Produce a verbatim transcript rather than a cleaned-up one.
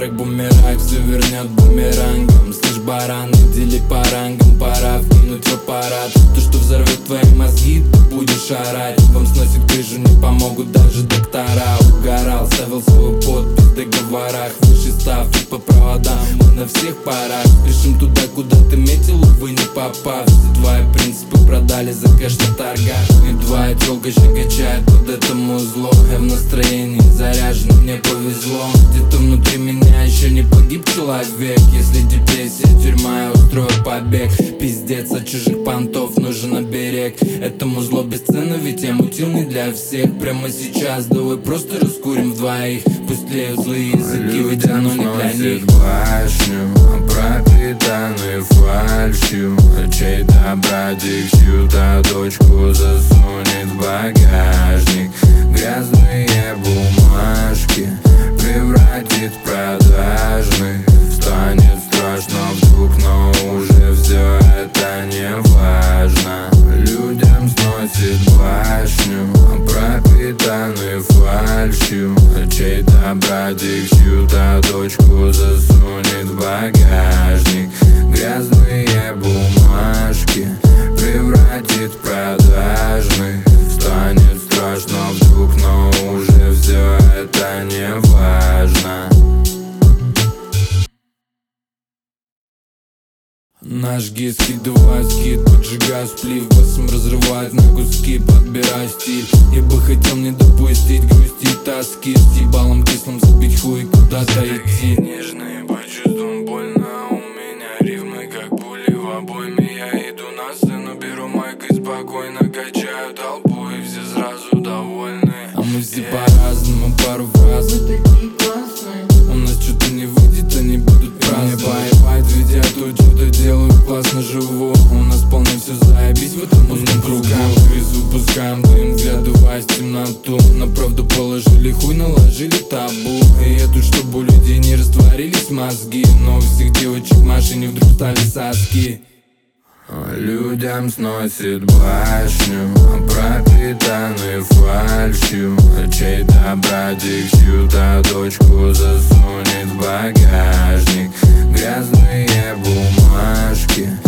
старый бумеранг все вернет бумерангом. Слышь, баран, дели по рангам, пора вкинуть в аппарат. То, что взорвет твои мозги, ты будешь орать. Вам сносит крышу, не помогут даже доктора. Угорал, ставил свою подпись в договорах. Выше ставки по проводам, мы на всех парах. Спешим туда, куда ты метил, увы, не попав. Все твои принципы продали за кэш на торгах. И твоя тёлка щекочает под этому зло. Я в настроении заряжен, мне повезло. Где-то внутри меня еще не погиб человек. Если депрессия, тюрьма, я устрою побег. Пиздец, от чужих понтов нужен оберег. Этому зло бесценно, ведь я мутил не для всех. Прямо сейчас давай просто раскурим вдвоих. Пусть леют злые языки, ведь оно не для них. Башню, пропитанную фальшью. Чей-то братик чью-то дочку засунет в багажник. Грязные бумажки превратит в продажных. Станет страшно вдруг, но уже все это не важно. Людям сносит башню, пропитанную фальшью. Чей-то братик чью-то дочку засунет в багажник. Грязные бумажки превратит в продажных. Станет страшно вдруг, но уже все это не важно. Наш гид скидывает скид, поджигаю сплив, басом разрывает на куски, подбираю стиль. Я бы хотел не допустить грусти и тоски, с ебалом кислым забить хуй, куда-то идти. Нежные по чувствам больно, у меня рифмы как пули в обойме. Я иду на сцену, беру майк и спокойно качаю толпу, и все сразу довольны. А мы все по-разному, пару фраз. У нас что-то не выйдет, они будут праздновать. Мне поебать, ведь я тут что-то делаю, классно живу. У нас полно все заебись в этом узком кругу. Крысу пускаем дым, вглядываясь в темноту. На правду положили хуй, наложили табу. И я тут, чтобы у людей не растворились мозги. Но у всех девочек в машине вдруг стали соски. Людям сносит башню, пропитанную фальшью. Чей-то братик чью-то дочку засунет в багажник. Грязные бумажки